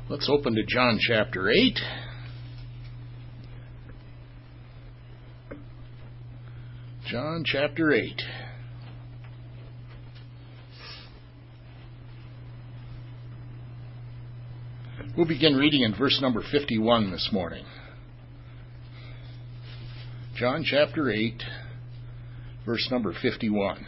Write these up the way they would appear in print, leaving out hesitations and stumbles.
Let's open to John chapter 8. John chapter 8. We'll begin reading in verse number 51 this morning. John chapter 8, verse number 51.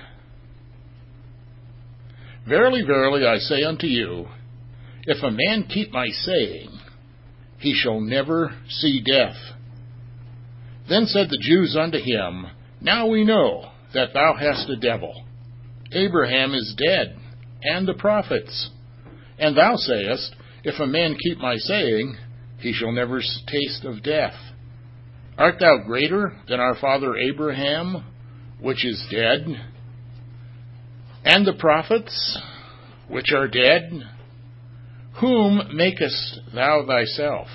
Verily, verily, I say unto you, if a man keep my saying, he shall never see death. Then said the Jews unto him, Now we know that thou hast a devil. Abraham is dead, and the prophets. And thou sayest, If a man keep my saying, he shall never taste of death. Art thou greater than our father Abraham, which is dead, and the prophets, which are dead? Whom makest thou thyself?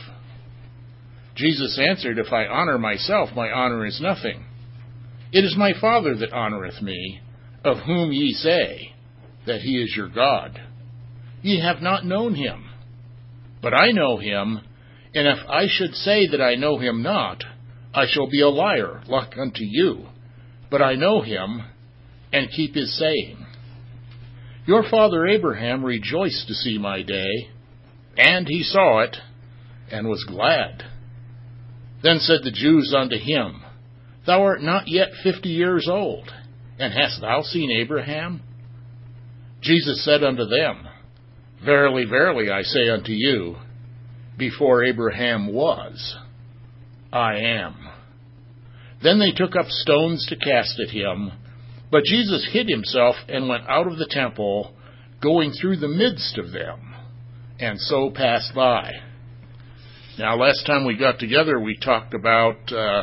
Jesus answered, If I honor myself, my honor is nothing. It is my Father that honoreth me, of whom ye say that he is your God. Ye have not known him, but I know him, and if I should say that I know him not, I shall be a liar like unto you. But I know him, and keep his saying. Your father Abraham rejoiced to see my day, and he saw it, and was glad. Then said the Jews unto him, Thou art not yet 50 years old, and hast thou seen Abraham? Jesus said unto them, Verily, verily, I say unto you, before Abraham was, I am. Then they took up stones to cast at him, but Jesus hid himself and went out of the temple, going through the midst of them, and so passed by. Now, last time we got together, we talked about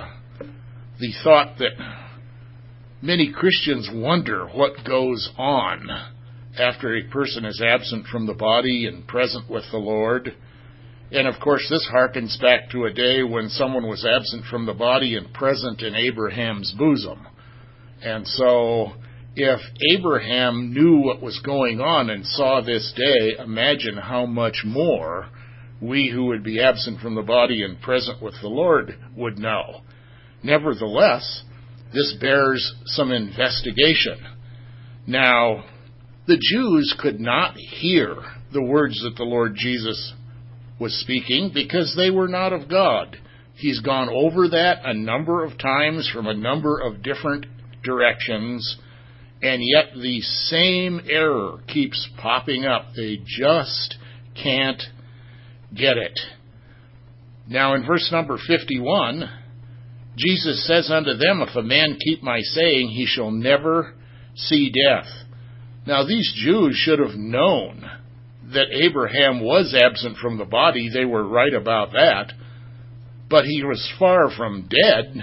the thought that many Christians wonder what goes on after a person is absent from the body and present with the Lord. And, of course, this harkens back to a day when someone was absent from the body and present in Abraham's bosom. And so, if Abraham knew what was going on and saw this day, imagine how much more we who would be absent from the body and present with the Lord would know. Nevertheless, this bears some investigation. Now, the Jews could not hear the words that the Lord Jesus was speaking because they were not of God. He's gone over that a number of times from a number of different directions, and yet the same error keeps popping up. They just can't get it. Now in verse number 51, Jesus says unto them, If a man keep my saying, he shall never see death. Now these Jews should have known that Abraham was absent from the body. They were right about that. But he was far from dead.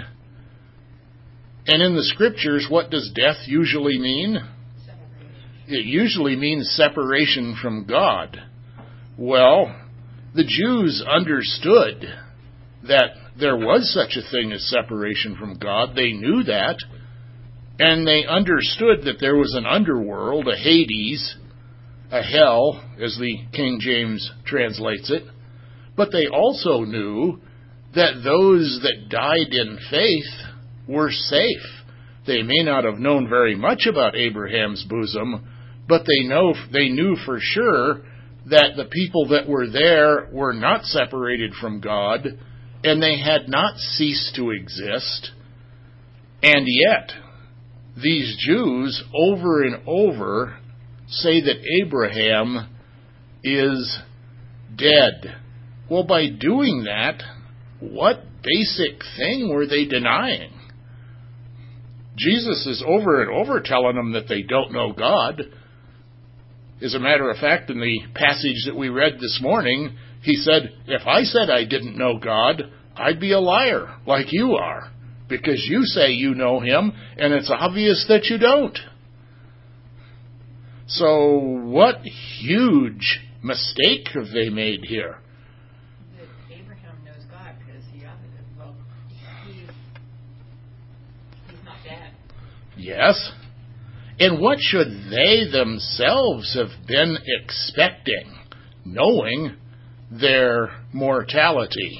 And in the Scriptures, what does death usually mean? It usually means separation from God. Well, the Jews understood that there was such a thing as separation from God. They knew that. And they understood that there was an underworld, a Hades, a hell, as the King James translates it. But they also knew that those that died in faith were safe. They may not have known very much about Abraham's bosom, but they knew for sure that the people that were there were not separated from God, and they had not ceased to exist. And yet, these Jews over and over say that Abraham is dead. Well, by doing that, what basic thing were they denying? Jesus is over and over telling them that they don't know God. As a matter of fact, in the passage that we read this morning, he said, If I said I didn't know God, I'd be a liar like you are, because you say you know him, and it's obvious that you don't. So what huge mistake have they made here? That Abraham knows God because he's not dead. Yes. And what should they themselves have been expecting, knowing their mortality.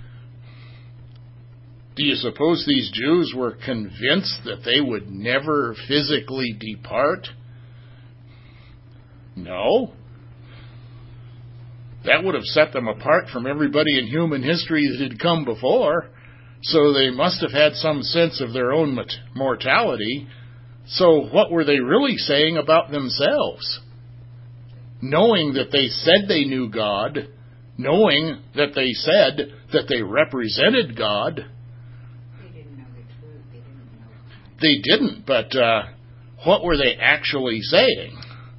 Do you suppose these Jews were convinced that they would never physically depart? No. That would have set them apart from everybody in human history that had come before. So they must have had some sense of their own mortality. So what were they really saying about themselves? Knowing that they said they knew God, knowing that they said that they represented God. They didn't know the truth. They didn't know. They didn't, but what were they actually saying?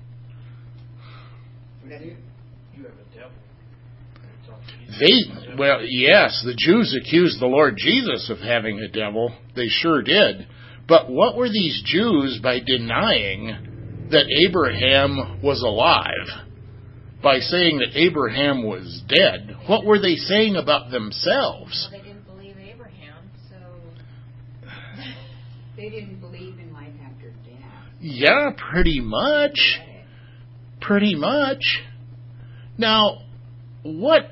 You have a devil. Yes, the Jews accused the Lord Jesus of having a devil. They sure did. But what were these Jews by denying that Abraham was alive? By saying that Abraham was dead? What were they saying about themselves? Well, they didn't believe Abraham, so... They didn't believe in life after death. Yeah, pretty much. Pretty much. Now, what,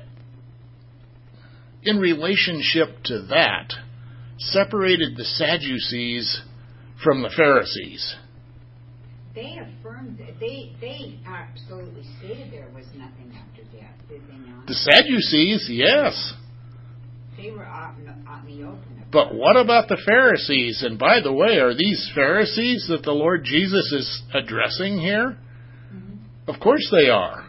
in relationship to that, separated the Sadducees from the Pharisees? They affirmed that they absolutely stated there was nothing after death, did they not? The Sadducees, yes. They were out in the open. But what about the Pharisees? And by the way, are these Pharisees that the Lord Jesus is addressing here? Mm-hmm. Of course they are.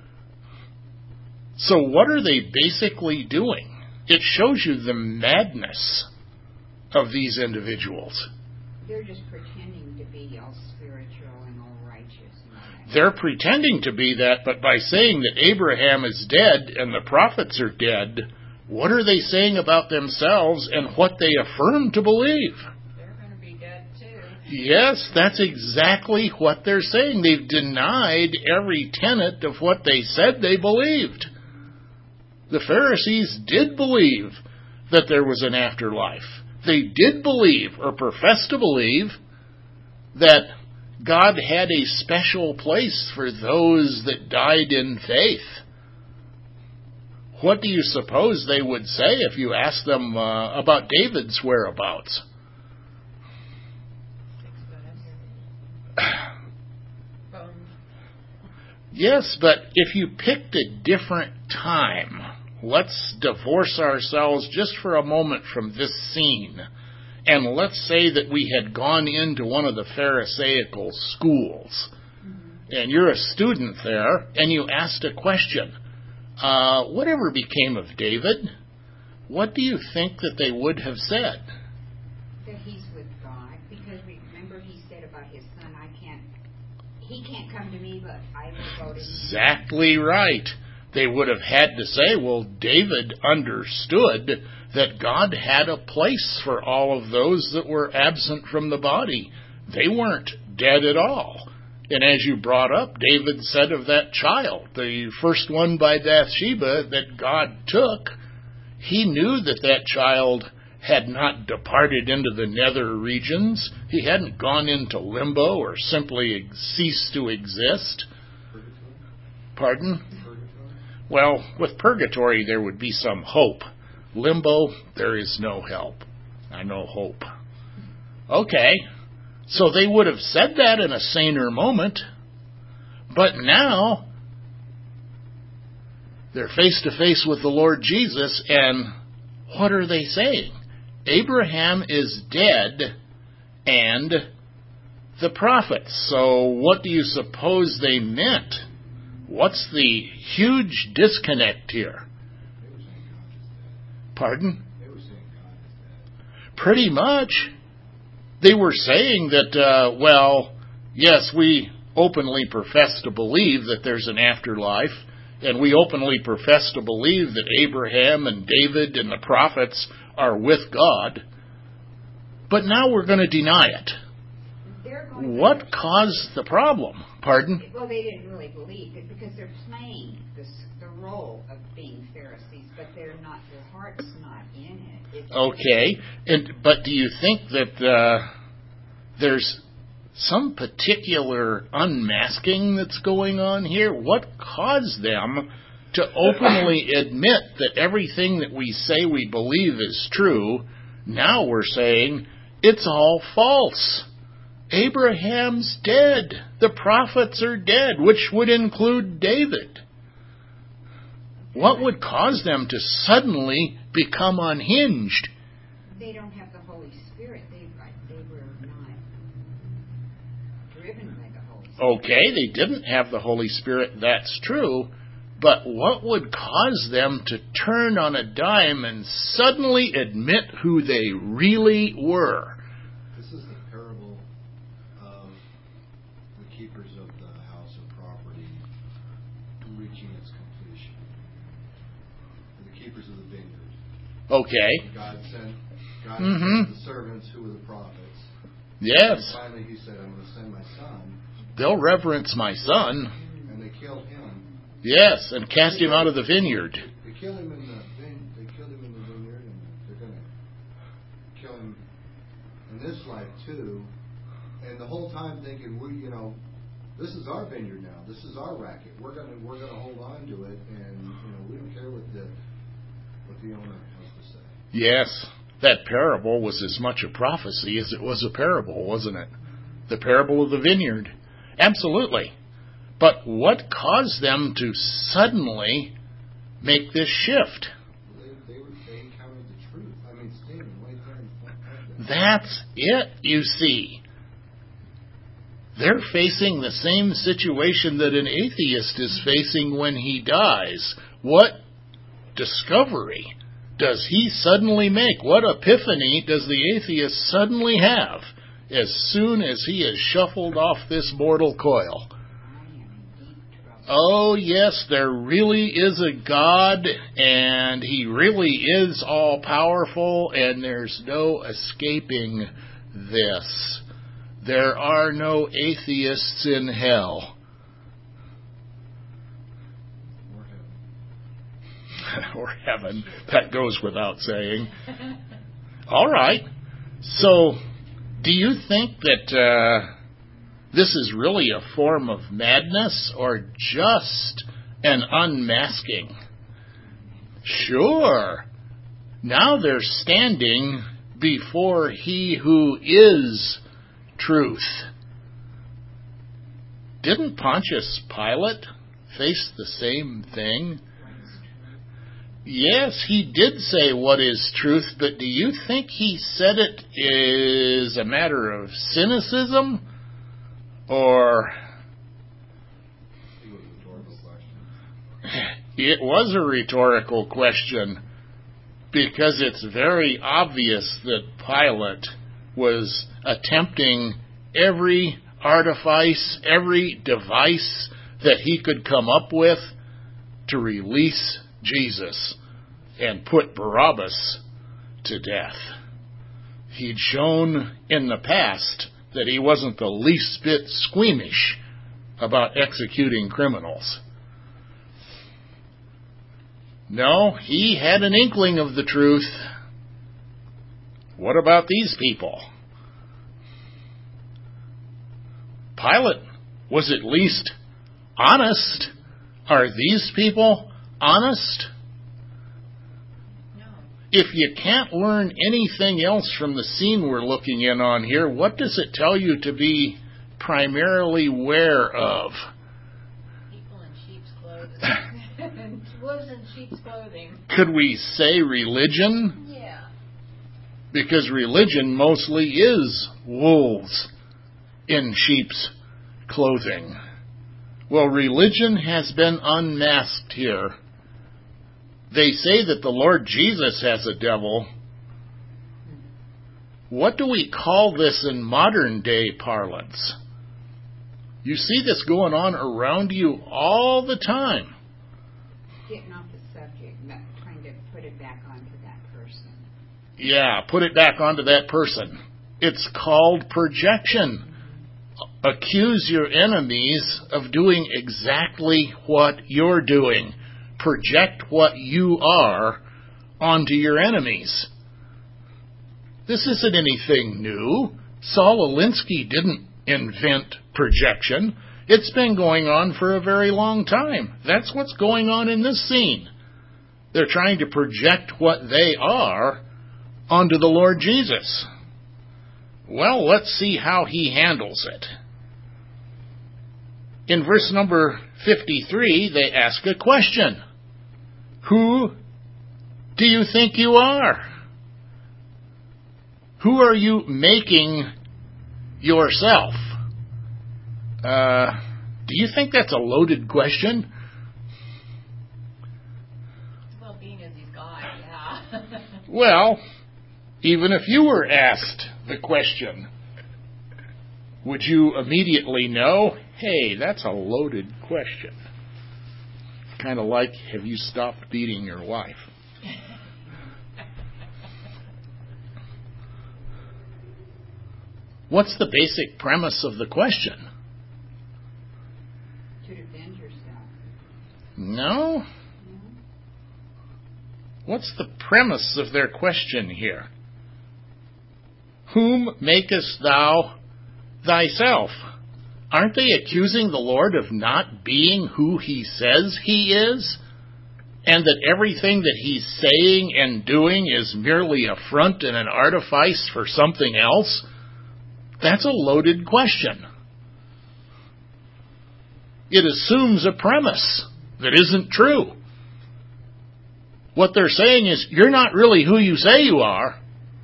So what are they basically doing? It shows you the madness of these individuals. They're just pretending to be all spiritual and all righteous. And They're pretending to be that, but by saying that Abraham is dead and the prophets are dead, what are they saying about themselves and what they affirm to believe? They're going to be dead too. Yes, that's exactly what they're saying. They've denied every tenet of what they said they believed. The Pharisees did believe that there was an afterlife. They did believe, or profess to believe, that God had a special place for those that died in faith. What do you suppose they would say if you asked them about David's whereabouts? Yes, but if you picked a different time, let's divorce ourselves just for a moment from this scene, and let's say that we had gone into one of the Pharisaical schools, and you're a student there, and you asked a question. Whatever became of David? What do you think that they would have said? that he's with God, because remember he said about his son, he can't come to me, but I will go to him. Exactly right. They would have had to say, well, David understood that God had a place for all of those that were absent from the body. They weren't dead at all. And as you brought up, David said of that child, the first one by Bathsheba that God took, he knew that that child had not departed into the nether regions. He hadn't gone into limbo or simply ceased to exist. Pardon? Well, with purgatory there would be some hope. Limbo, there is no help. No hope. Okay. So they would have said that in a saner moment, but now they're face to face with the Lord Jesus, and what are they saying? Abraham is dead and the prophets. So what do you suppose they meant? What's the huge disconnect here? Pardon? Pretty much. They were saying that, yes, we openly profess to believe that there's an afterlife, and we openly profess to believe that Abraham and David and the prophets are with God, but now we're going to deny it. What caused the problem? Pardon? Well, they didn't really believe it because they're playing the role of being Pharisees, but they're not. Their heart's not in it. Okay, but do you think that there's some particular unmasking that's going on here? What caused them to openly admit that everything that we say we believe is true, now we're saying it's all false. Abraham's dead. The prophets are dead, which would include David. What would cause them to suddenly become unhinged? They don't have the Holy Spirit. They were not driven by the Holy Spirit. Okay, they didn't have the Holy Spirit, that's true. But what would cause them to turn on a dime and suddenly admit who they really were? This is the parable of the keepers of the house of property reaching its completion. The keepers of the vineyard. Okay. God sent the servants who were the prophets. Yes. And finally he said, I'm going to send my son. They'll reverence my son. And they killed him. Yes, and cast him out of the vineyard. They killed him in the vineyard, and they're going to kill him in this life too. And the whole time thinking, this is our vineyard now. This is our racket. We're gonna hold on to it, and we don't care what the owner has to say. Yes, that parable was as much a prophecy as it was a parable, wasn't it? The parable of the vineyard. Absolutely. But what caused them to suddenly make this shift? They encountered the truth. Standing right there in front of them. That's it, you see. They're facing the same situation that an atheist is facing when he dies. What discovery does he suddenly make? What epiphany does the atheist suddenly have as soon as he is shuffled off this mortal coil? Oh, yes, there really is a God, and He really is all-powerful, and there's no escaping this. There are no atheists in hell. Or heaven. That goes without saying. All right. So, do you think that this is really a form of madness or just an unmasking? Sure. Now they're standing before He who is truth. Didn't Pontius Pilate face the same thing? Yes, he did say what is truth, but do you think he said it is a matter of cynicism? Or it was a rhetorical question because it's very obvious that Pilate was attempting every artifice, every device that he could come up with to release Jesus and put Barabbas to death. He'd shown in the past that he wasn't the least bit squeamish about executing criminals. No, he had an inkling of the truth. What about these people? Pilate was at least honest. Are these people honest? If you can't learn anything else from the scene we're looking in on here, what does it tell you to be primarily aware of? People in sheep's clothing. Wolves in sheep's clothing. Could we say religion? Yeah. Because religion mostly is wolves in sheep's clothing. Well, religion has been unmasked here. They say that the Lord Jesus has a devil. What do we call this in modern day parlance? You see this going on around you all the time. Getting off the subject, trying to put it back onto that person. Yeah, put it back onto that person. It's called projection. Accuse your enemies of doing exactly what you're doing. Project what you are onto your enemies. This isn't anything new. Saul Alinsky didn't invent projection. It's been going on for a very long time. That's what's going on in this scene. They're trying to project what they are onto the Lord Jesus. Well, let's see how he handles it. In verse number 53, they ask a question. Who do you think you are? Who are you making yourself? Do you think that's a loaded question? Well, being as he's God, yeah. Well, even if you were asked the question, would you immediately know, hey, that's a loaded question? Kind of like, have you stopped beating your wife? What's the basic premise of the question? To defend yourself. No? What's the premise of their question here? Whom makest thou thyself? Aren't they accusing the Lord of not being who he says he is? And that everything that he's saying and doing is merely a front and an artifice for something else? That's a loaded question. It assumes a premise that isn't true. What they're saying is, you're not really who you say you are.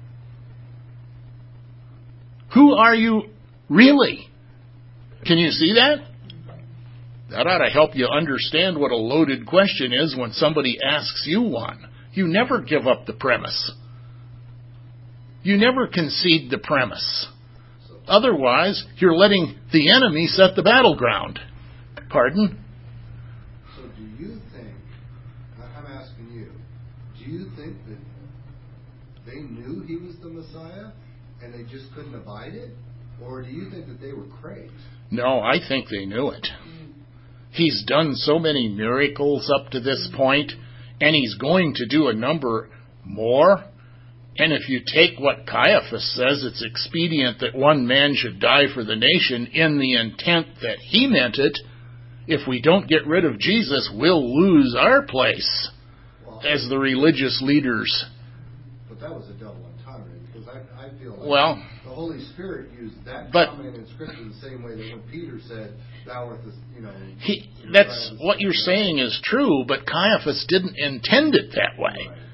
Who are you really? Can you see that? That ought to help you understand what a loaded question is when somebody asks you one. You never give up the premise. You never concede the premise. Otherwise, you're letting the enemy set the battleground. Pardon? So do you think, I'm asking you, do you think that they knew he was the Messiah and they just couldn't abide it? Or do you think that they were crazed? No, I think they knew it. He's done so many miracles up to this point, and he's going to do a number more. And if you take what Caiaphas says, it's expedient that one man should die for the nation in the intent that he meant it. If we don't get rid of Jesus, we'll lose our place as the religious leaders. But that was a double entendre, because I feel like the Holy Spirit used that comment in Scripture the same way that when Peter said, thou art the, that's what you're saying is true, but Caiaphas didn't intend it that way. Right.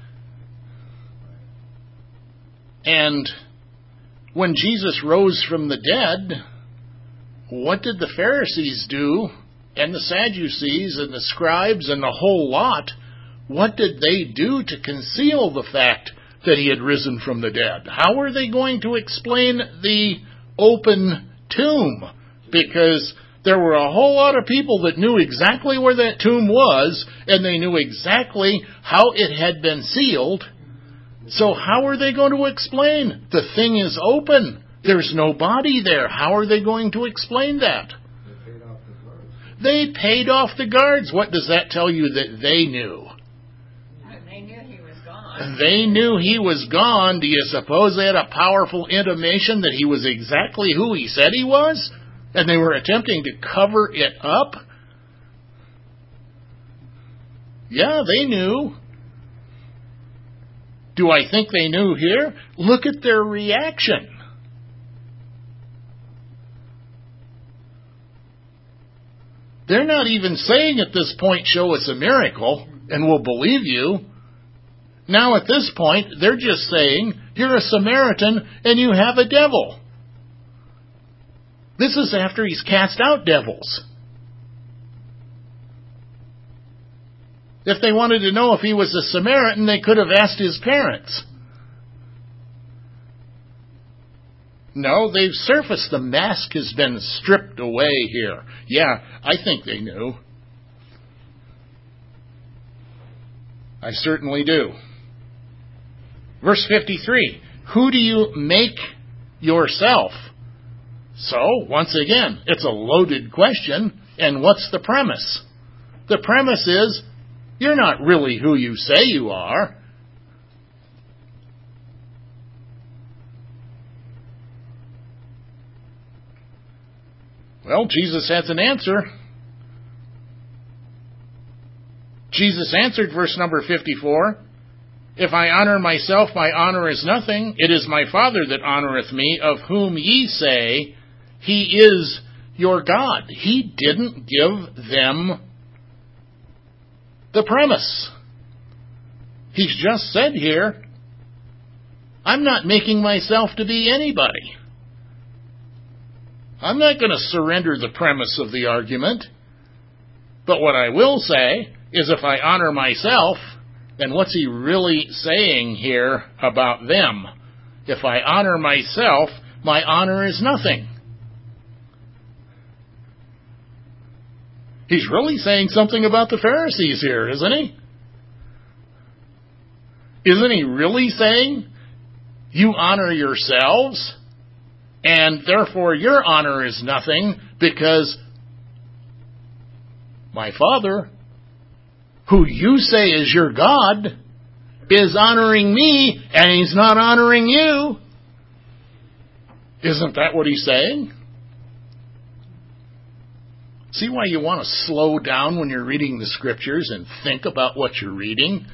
And when Jesus rose from the dead, what did the Pharisees do, and the Sadducees and the scribes and the whole lot? What did they do to conceal the fact that he had risen from the dead? How were they going to explain the open tomb? Because there were a whole lot of people that knew exactly where that tomb was, and they knew exactly how it had been sealed. So how are they going to explain? The thing is open. There's no body there. How are they going to explain that? They paid off the guards. What does that tell you that they knew? They knew he was gone. They knew he was gone. Do you suppose they had a powerful intimation that he was exactly who he said he was? And they were attempting to cover it up? Yeah, they knew. Do I think they knew here? Look at their reaction. They're not even saying at this point, show us a miracle, and we'll believe you. Now at this point, they're just saying, you're a Samaritan and you have a devil. This is after he's cast out devils. If they wanted to know if he was a Samaritan, they could have asked his parents. No, they've surfaced. The mask has been stripped away here. Yeah, I think they knew. I certainly do. Verse 53, who do you make yourself? So, once again, it's a loaded question, and what's the premise? The premise is, you're not really who you say you are. Well, Jesus has an answer. Jesus answered, verse number 54, "If I honor myself, my honor is nothing. It is my Father that honoreth me, of whom ye say, He is your God." He didn't give them the premise. He's just said here, I'm not making myself to be anybody. I'm not going to surrender the premise of the argument. But what I will say is if I honor myself, then what's he really saying here about them? If I honor myself, my honor is nothing. He's really saying something about the Pharisees here, isn't he? Isn't he really saying, you honor yourselves, and therefore your honor is nothing, because my Father, who you say is your God, is honoring me, and He's not honoring you? Isn't that what He's saying? See why you want to slow down when you're reading the Scriptures and think about what you're reading,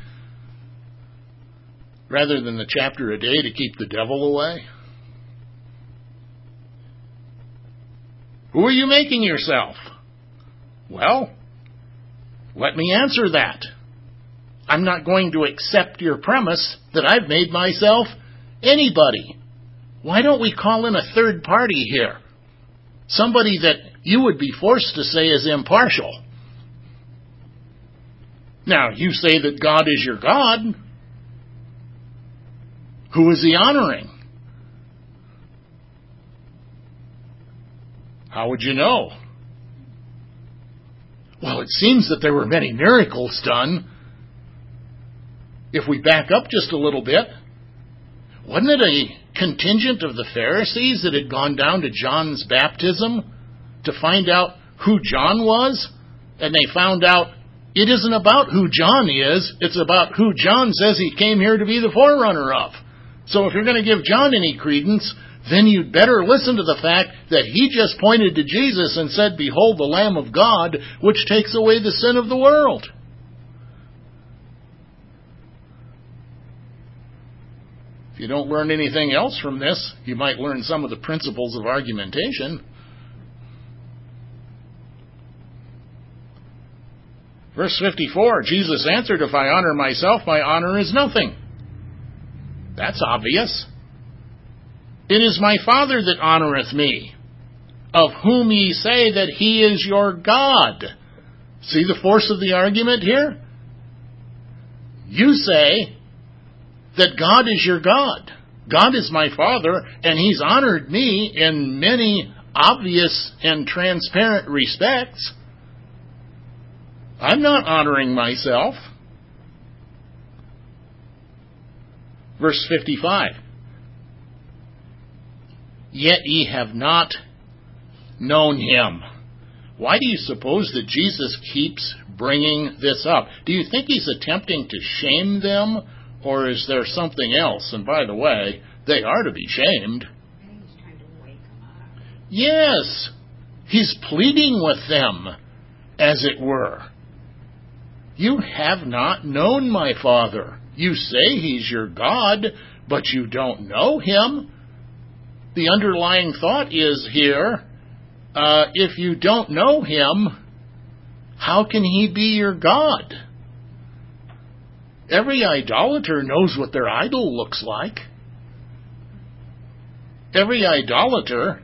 rather than the chapter a day to keep the devil away? Who are you making yourself? Well, let me answer that. I'm not going to accept your premise that I've made myself anybody. Why don't we call in a third party here? Somebody that you would be forced to say is impartial. Now, you say that God is your God. Who is He honoring? How would you know? Well, it seems that there were many miracles done. If we back up just a little bit, wasn't it a contingent of the Pharisees that had gone down to John's baptism to find out who John was? And they found out it isn't about who John is, it's about who John says he came here to be the forerunner of. So if you're going to give John any credence, then you'd better listen to the fact that he just pointed to Jesus and said, "Behold the Lamb of God, which takes away the sin of the world." If you don't learn anything else from this, you might learn some of the principles of argumentation. Verse 54, Jesus answered, "If I honor myself, my honor is nothing." That's obvious. "It is my Father that honoreth me, of whom ye say that He is your God." See the force of the argument here? You say that God is your God. God is my Father, and He's honored me in many obvious and transparent respects. I'm not honoring myself. Verse 55. "Yet ye have not known Him." Why do you suppose that Jesus keeps bringing this up? Do you think He's attempting to shame them, or is there something else? And by the way, they are to be shamed. I think He's trying to wake them up. Yes, He's pleading with them, as it were. You have not known my Father. You say He's your God, but you don't know Him. The underlying thought is here, if you don't know Him, how can He be your God? Every idolater knows what their idol looks like. Every idolater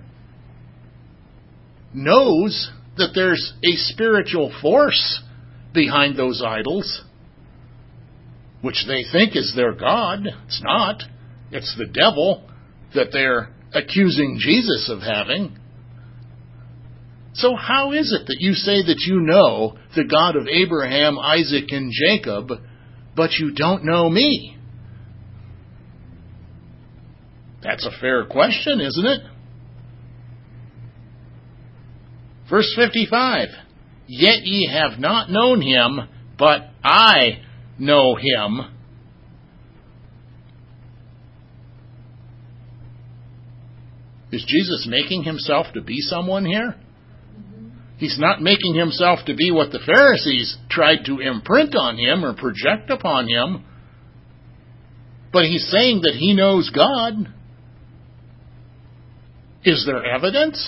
knows that there's a spiritual force behind those idols, which they think is their God. It's not. It's the devil that they're accusing Jesus of having. So how is it that you say that you know the God of Abraham, Isaac, and Jacob, but you don't know me? That's a fair question, isn't it? Verse 55, "Yet ye have not known Him, but I know Him." Is Jesus making Himself to be someone here? He's not making himself to be what the Pharisees tried to imprint on him or project upon him. But he's saying that he knows God. Is there evidence?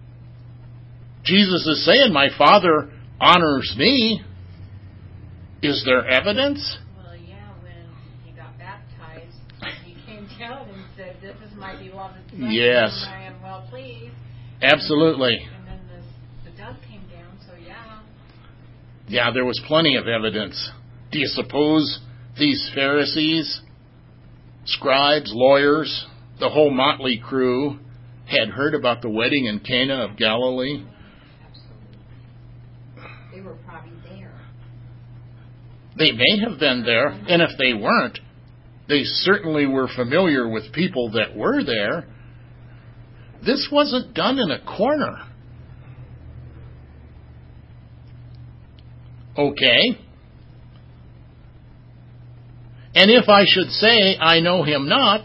Jesus is saying, my Father honors me. Is there evidence? Well, yeah, when he got baptized, he came down and said, "This is my beloved Son, Yes. whom I am well pleased." Absolutely. And then the dove came down, so yeah. Yeah, there was plenty of evidence. Do you suppose these Pharisees, scribes, lawyers, the whole motley crew had heard about the wedding in Cana of Galilee? Absolutely. They were probably there. They may have been there, and if they weren't, they certainly were familiar with people that were there. This wasn't done in a corner. Okay. And if I should say, I know him not,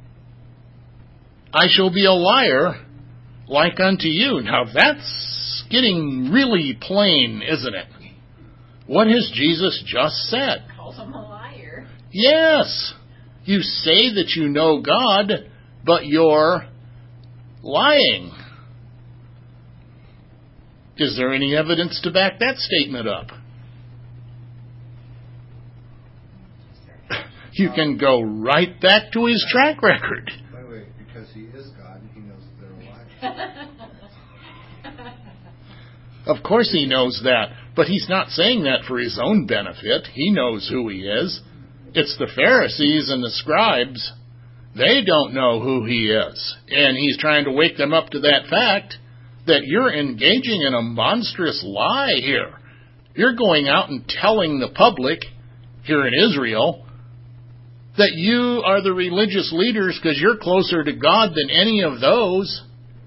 I shall be a liar like unto you. Now that's getting really plain, isn't it? What has Jesus just said? Calls him a liar. Yes. You say that you know God, but you're lying. Is there any evidence to back that statement up? You can go right back to his track record. Wait, because he is God and he knows that they're alive. Of course he knows that, but he's not saying that for his own benefit. He knows who he is. It's the Pharisees and the scribes. They don't know who he is. And he's trying to wake them up to that fact that you're engaging in a monstrous lie here. You're going out and telling the public here in Israel that you are the religious leaders because you're closer to God than any of those.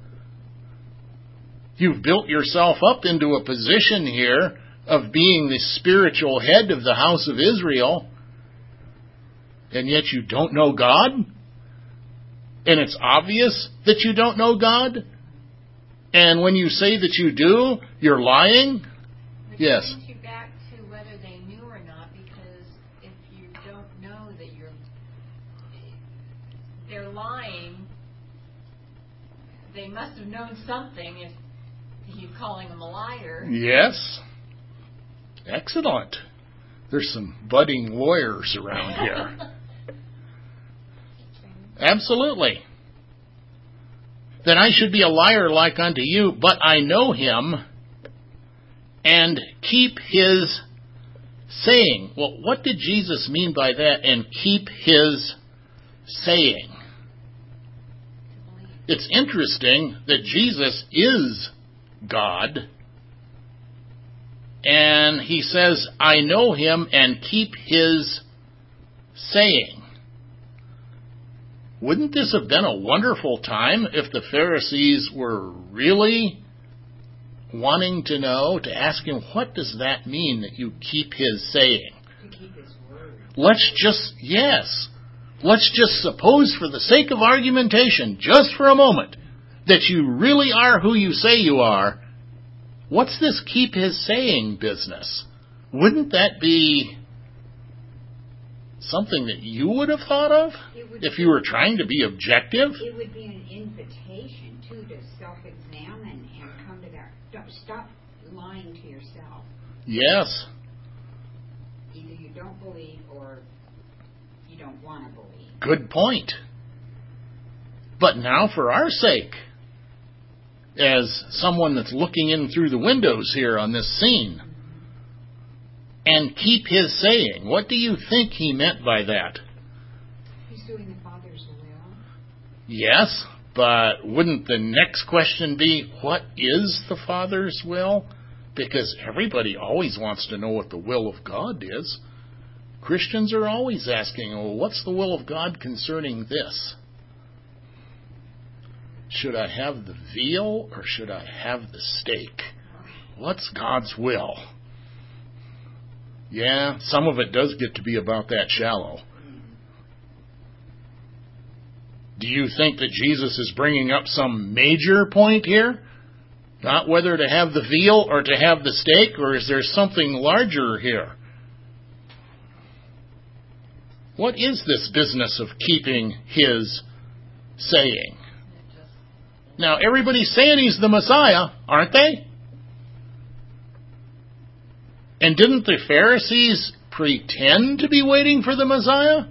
You've built yourself up into a position here of being the spiritual head of the house of Israel, and yet you don't know God? And it's obvious that you don't know God? And when you say that you do, you're lying? Which Yes. brings you back to whether they knew or not, because if you don't know that they're lying, they must have known something if you're calling them a liar. Yes. Excellent. There's some budding lawyers around here. Absolutely. Then I should be a liar like unto you, but I know him and keep his saying. Well, what did Jesus mean by that, and keep his saying? It's interesting that Jesus is God, and he says, I know him and keep his saying. Wouldn't this have been a wonderful time if the Pharisees were really wanting to know, to ask him, what does that mean that you keep his saying? To keep his word. Let's just suppose, for the sake of argumentation, just for a moment, that you really are who you say you are. What's this keep his saying business? Wouldn't that be something that you would have thought of if you were trying to be objective? It would be an invitation, too, to self-examine and come to that. Stop lying to yourself. Yes. Either you don't believe or you don't want to believe. Good point. But now, for our sake, as someone that's looking in through the windows here on this scene, and keep his saying, what do you think he meant by that? He's doing the Father's will. Yes, but wouldn't the next question be, what is the Father's will? Because everybody always wants to know what the will of God is. Christians are always asking, well, what's the will of God concerning this? Should I have the veal or should I have the steak? What's God's will? Yeah, some of it does get to be about that shallow. Do you think that Jesus is bringing up some major point here? Not whether to have the veal or to have the steak, or is there something larger here? What is this business of keeping His saying? Now, everybody's saying He's the Messiah, aren't they? And didn't the Pharisees pretend to be waiting for the Messiah?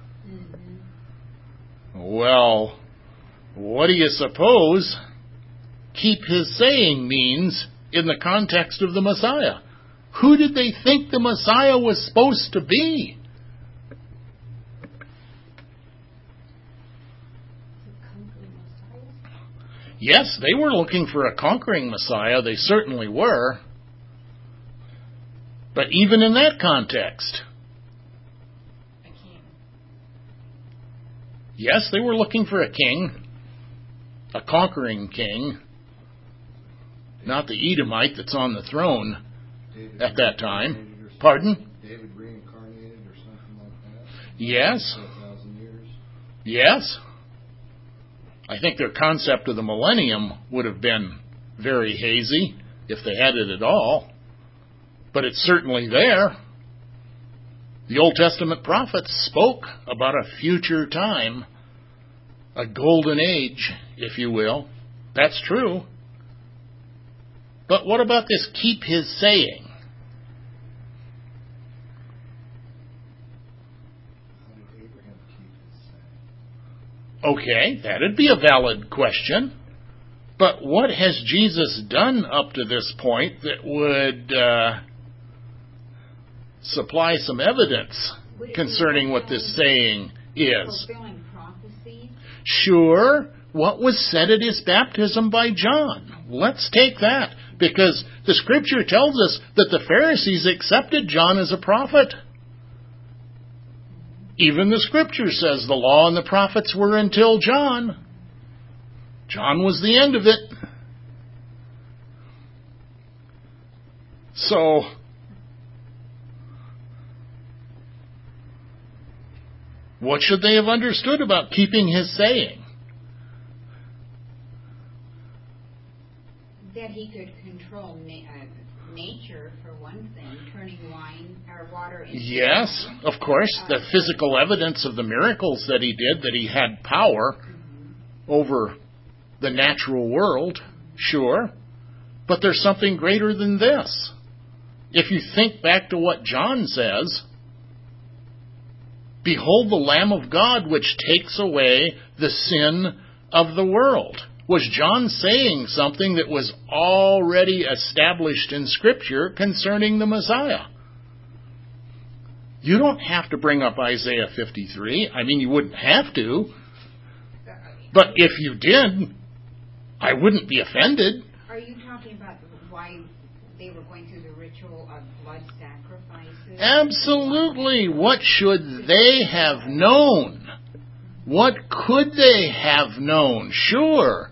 Well, what do you suppose keep His saying means in the context of the Messiah? Who did they think the Messiah was supposed to be? Yes, they were looking for a conquering Messiah. They certainly were. But even in that context, A king. yes, they were looking for a king, a conquering king, not the Edomite that's on the throne David at that time. reincarnated or something? Pardon? David reincarnated or something like that? Yes. For 1,000 years. Yes. I think their concept of the millennium would have been very hazy, if they had it at all. But it's certainly there. The Old Testament prophets spoke about a future time, a golden age, if you will. That's true. But what about this keep His saying? How did Abraham keep his saying? Okay, that'd be a valid question. But what has Jesus done up to this point that would supply some evidence Would it be concerning what this saying is? fulfilling prophecy? Sure, what was said at His baptism by John? Let's take that, because the Scripture tells us that the Pharisees accepted John as a prophet. Even the Scripture says the law and the prophets were until John. John was the end of it. So, what should they have understood about keeping His saying? That He could control nature, for one thing, turning wine or water into Yes, wine. of course, the physical evidence of the miracles that He did, that He had power over the natural world, sure. But there's something greater than this. If you think back to what John says, behold the Lamb of God which takes away the sin of the world. Was John saying something that was already established in Scripture concerning the Messiah? You don't have to bring up Isaiah 53. I mean, you wouldn't have to. But if you did, I wouldn't be offended. Are you talking about why they were going through the ritual of blood sacrifices? Absolutely. What should they have known? What could they have known? Sure.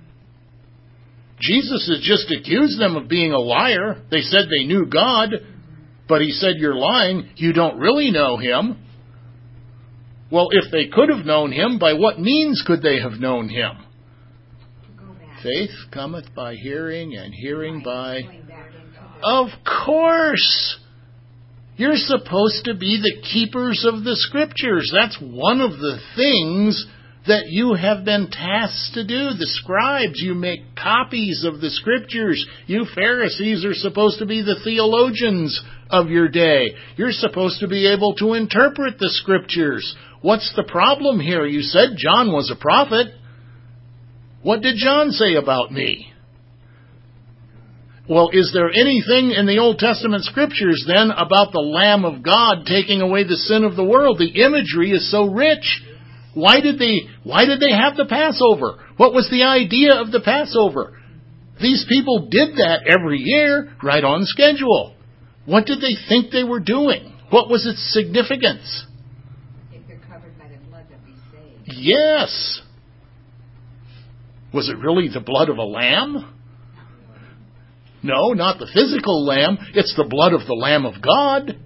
Jesus has just accused them of being a liar. They said they knew God, but He said, you're lying. You don't really know Him. Well, if they could have known Him, by what means could they have known Him? Go back. Faith cometh by hearing, and hearing by... Going back into the- Of course! You're supposed to be the keepers of the Scriptures. That's one of the things that you have been tasked to do. The scribes, you make copies of the Scriptures. You Pharisees are supposed to be the theologians of your day. You're supposed to be able to interpret the Scriptures. What's the problem here? You said John was a prophet. What did John say about me? Well, is there anything in the Old Testament Scriptures then about the Lamb of God taking away the sin of the world? The imagery is so rich. Why did they have the Passover? What was the idea of the Passover? These people did that every year, right on schedule. What did they think they were doing? What was its significance? If they're covered by the blood that we saved. Yes. Was it really the blood of a lamb? No, not the physical lamb. It's the blood of the Lamb of God.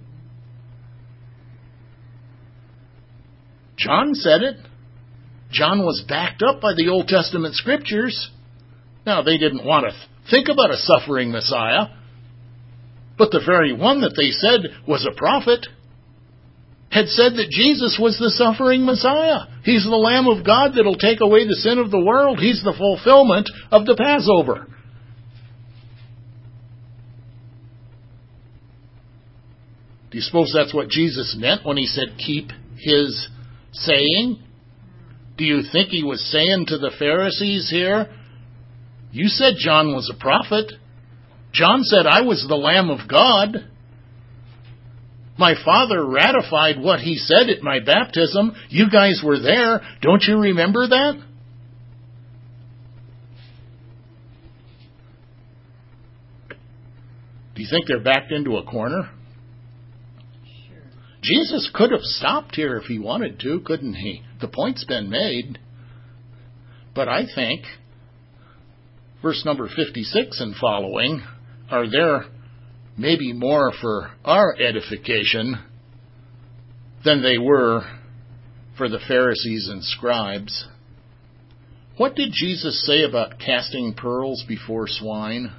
John said it. John was backed up by the Old Testament Scriptures. Now, they didn't want to think about a suffering Messiah. But the very one that they said was a prophet had said that Jesus was the suffering Messiah. He's the Lamb of God that'll take away the sin of the world. He's the fulfillment of the Passover. Do you suppose that's what Jesus meant when he said, keep his saying? Do you think he was saying to the Pharisees here, you said John was a prophet. John said I was the Lamb of God. My Father ratified what he said at my baptism. You guys were there. Don't you remember that? Do you think they're backed into a corner? Sure. Jesus could have stopped here if he wanted to, couldn't he? The point's been made. But I think verse number 56 and following are there maybe more for our edification than they were for the Pharisees and scribes. What did Jesus say about casting pearls before swine?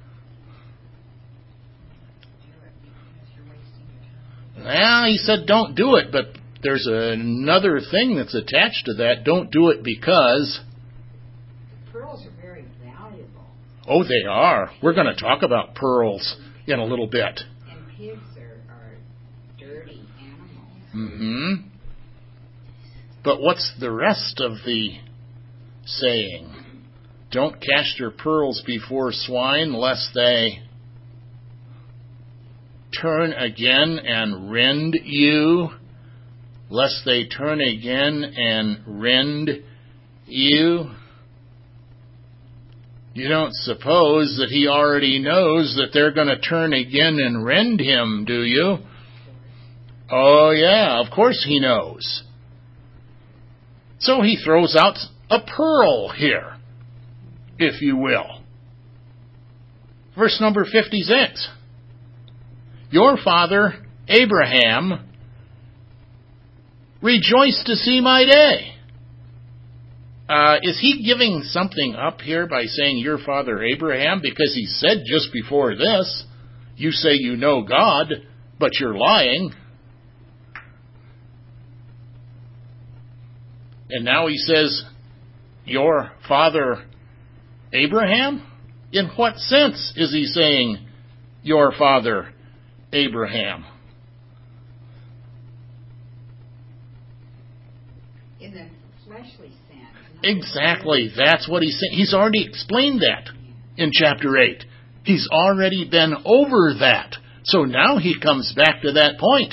Well, he said don't do it, but there's another thing that's attached to that. Don't do it because... Pearls are very valuable. Oh, they are. We're going to talk about pearls in a little bit. And pigs are dirty animals. Mm-hmm. But what's the rest of the saying? Don't cast your pearls before swine, lest they turn again and rend you. Lest they turn again and rend you. You don't suppose that he already knows that they're going to turn again and rend him, do you? Oh, yeah, of course he knows. So he throws out a pearl here, if you will. Verse number 56. Your father, Abraham, rejoiced to see my day. Is he giving something up here by saying your father Abraham? Because he said just before this, you say you know God, but you're lying. And now he says, your father Abraham? In what sense is he saying your father Abraham? In the fleshly sense. Exactly. That's what he's saying. He's already explained that in chapter 8. He's already been over that. So now he comes back to that point.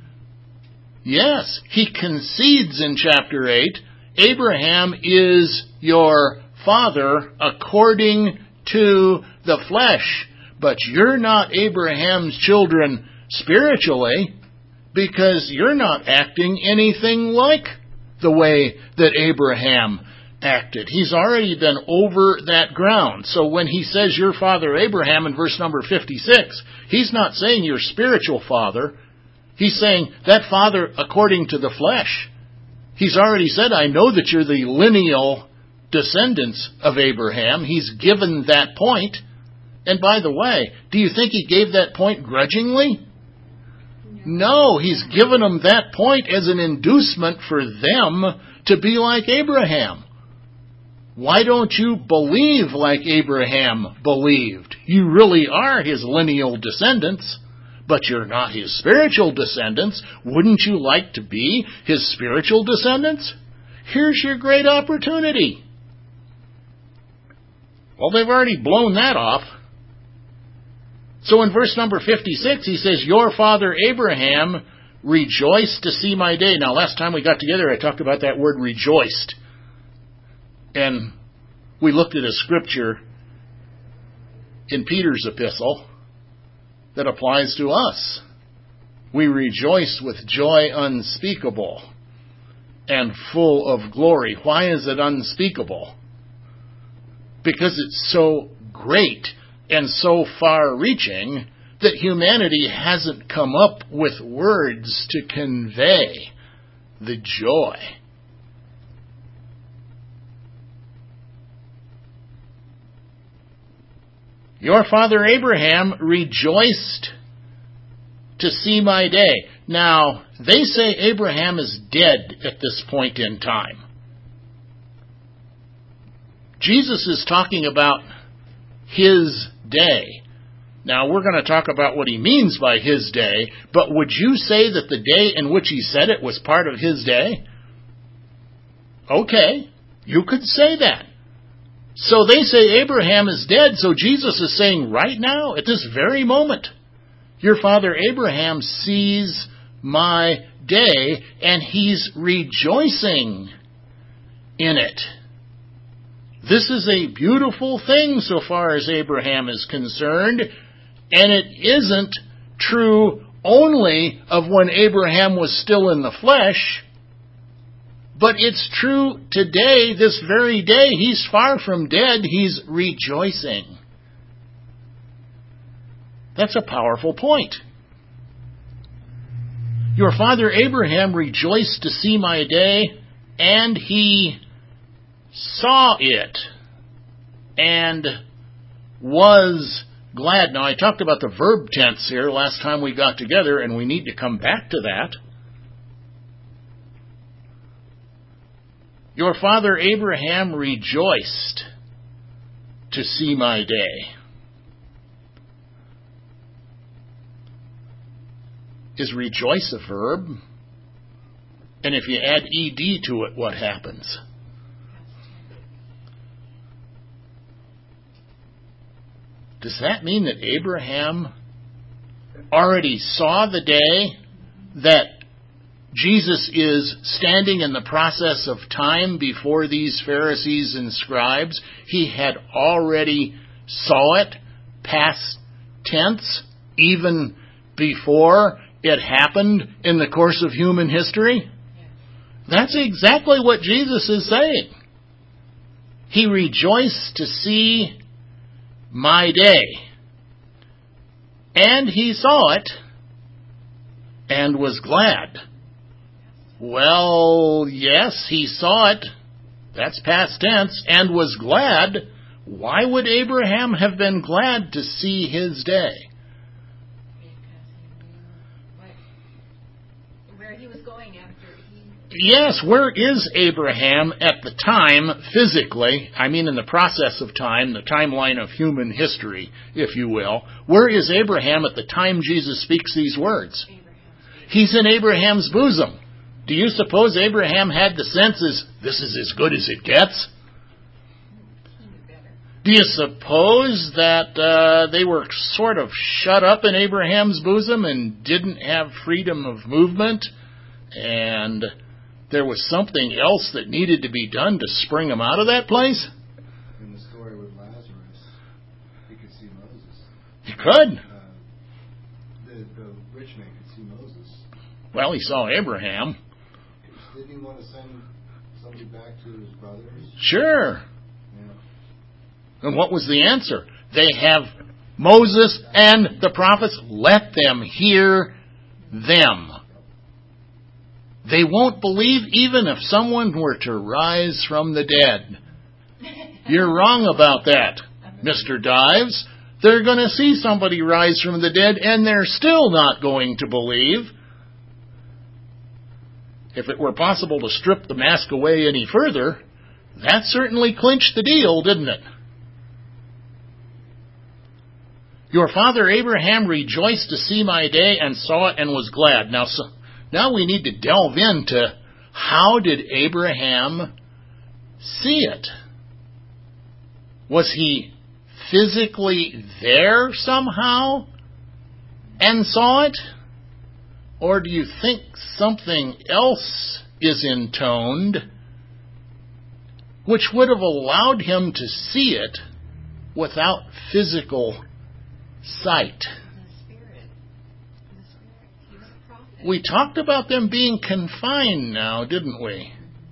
Yes, he concedes in chapter 8, Abraham is your father according to the flesh. But you're not Abraham's children spiritually because you're not acting anything like the way that Abraham acted. He's already been over that ground. So when he says your father Abraham in verse number 56, he's not saying your spiritual father. He's saying that father according to the flesh. He's already said, I know that you're the lineal descendants of Abraham. He's given that point. And by the way, do you think he gave that point grudgingly? No, he's given them that point as an inducement for them to be like Abraham. Why don't you believe like Abraham believed? You really are his lineal descendants, but you're not his spiritual descendants. Wouldn't you like to be his spiritual descendants? Here's your great opportunity. Well, they've already blown that off. So in verse number 56, he says, your father Abraham rejoiced to see my day. Now, last time we got together, I talked about that word rejoiced. And we looked at a scripture in Peter's epistle that applies to us. We rejoice with joy unspeakable and full of glory. Why is it unspeakable? Because it's so great and so far-reaching that humanity hasn't come up with words to convey the joy. Your father Abraham rejoiced to see my day. Now, they say Abraham is dead at this point in time. Jesus is talking about his day. Now, we're going to talk about what he means by his day, but would you say that the day in which he said it was part of his day? Okay, you could say that. So they say Abraham is dead, so Jesus is saying right now, at this very moment, your father Abraham sees my day, and he's rejoicing in it. This is a beautiful thing so far as Abraham is concerned, and it isn't true only of when Abraham was still in the flesh, but it's true today, this very day. He's far from dead. He's rejoicing. That's a powerful point. Your father Abraham rejoiced to see my day, and he saw it and was glad. Now, I talked about the verb tense here last time we got together, and we need to come back to that. Your father Abraham rejoiced to see my day. Is rejoice a verb? And if you add ed to it, what happens? Does that mean that Abraham already saw the day that Jesus is standing in the process of time before these Pharisees and scribes? He had already saw it, past tense, even before it happened in the course of human history? That's exactly what Jesus is saying. He rejoiced to see my day. And he saw it and was glad. Well, yes, he saw it. That's past tense. And was glad. Why would Abraham have been glad to see his day? Yes, where is Abraham at the time, physically? I mean in the process of time, the timeline of human history, if you will. Where is Abraham at the time Jesus speaks these words? He's in Abraham's bosom. Do you suppose Abraham had the sense this is as good as it gets? Do you suppose that they were sort of shut up in Abraham's bosom and didn't have freedom of movement, and there was something else that needed to be done to spring him out of that place? In the story with Lazarus, he could see Moses. He could. The rich man could see Moses. Well, he saw Abraham. Didn't he want to send somebody back to his brothers? Sure. Yeah. And what was the answer? They have Moses and the prophets. Let them hear them. They won't believe even if someone were to rise from the dead. You're wrong about that, Mr. Dives. They're going to see somebody rise from the dead, and they're still not going to believe. If it were possible to strip the mask away any further, that certainly clinched the deal, didn't it? Your father Abraham rejoiced to see my day and saw it and was glad. Now we need to delve into how did Abraham see it? Was he physically there somehow and saw it? Or do you think something else is intoned which would have allowed him to see it without physical sight? We talked about them being confined now, didn't we?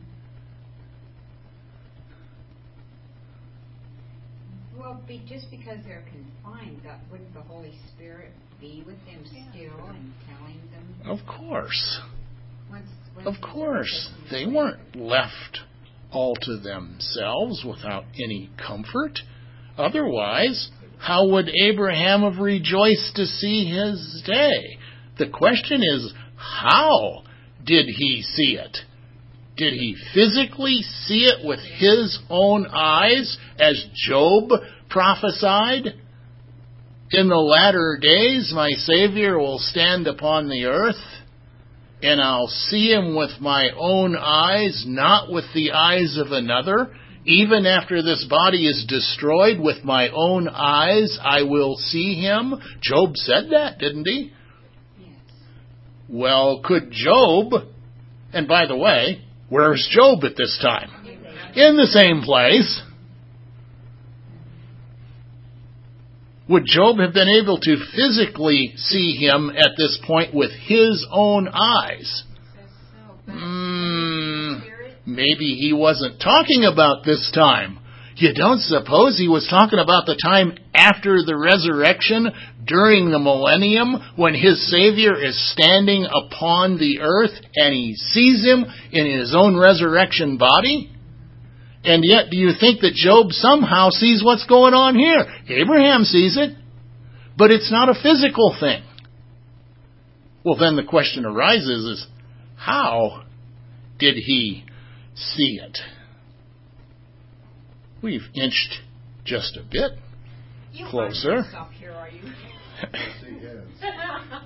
Well, just because they're confined, wouldn't the Holy Spirit be with them still and telling them? Of course. Once Of course. They weren't left all to themselves without any comfort. Otherwise, how would Abraham have rejoiced to see his day? The question is, how did he see it? Did he physically see it with his own eyes, as Job prophesied? In the latter days, my Savior will stand upon the earth, and I'll see him with my own eyes, not with the eyes of another. Even after this body is destroyed, with my own eyes I will see him. Job said that, didn't he? Yes. Well, could Job, and by the way, where's Job at this time? In the same place. Would Job have been able to physically see him at this point with his own eyes? Maybe he wasn't talking about this time. You don't suppose he was talking about the time after the resurrection, during the millennium, when his Savior is standing upon the earth and he sees him in his own resurrection body? And yet, do you think that Job somehow sees what's going on here? Abraham sees it, but it's not a physical thing. Well, then the question arises is, how did he see it? We've inched just a bit You closer. aren't gonna stop here, are you? Yes, he has.